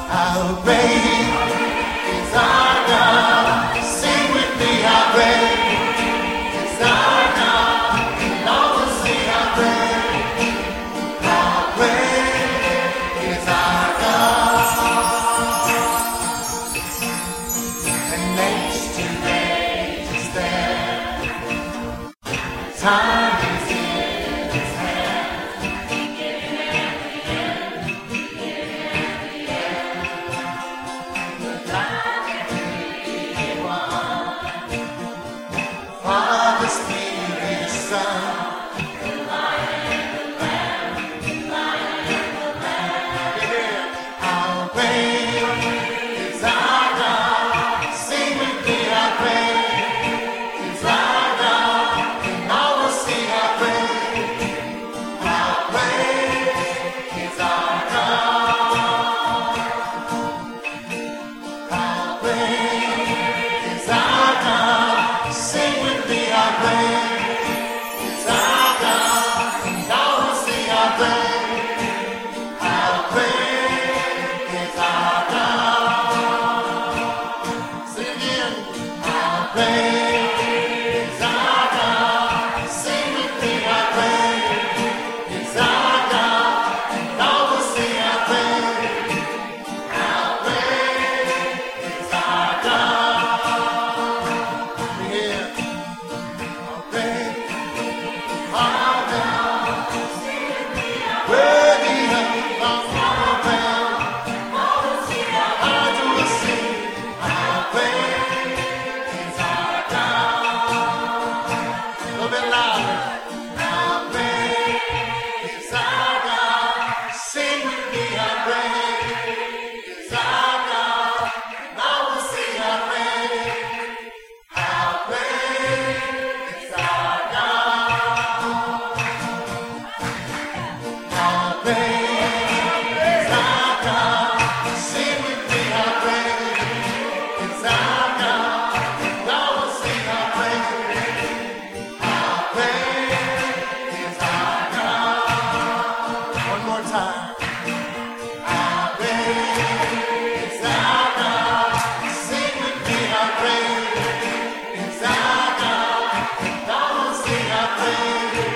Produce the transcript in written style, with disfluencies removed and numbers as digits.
How great is our God? Sing with me, how great is our God? And all will sing how great is our God. And age to age is there. Time is in His hand. Father, Spirit, Son. How great is our God? Sing with me, how great is our God? And all will see how great is our God. How great is our God? Sing with me, how great is our God? And all will see how great is our God. Sing again. How great is our God? Sing with me, how great is our God? And all will see how great is our God. Yeah. How great our God. Worthy of all praise. I do sing. How great is our God. A little bit louder. How great is our God? Sing with me, how great is our God? And I will sing how great is our God. How great is our God? Sing with me, how great is our God? And I will sing how great is our God. One more time. How great is our God? Sing with me, how great is our God? And I will sing how great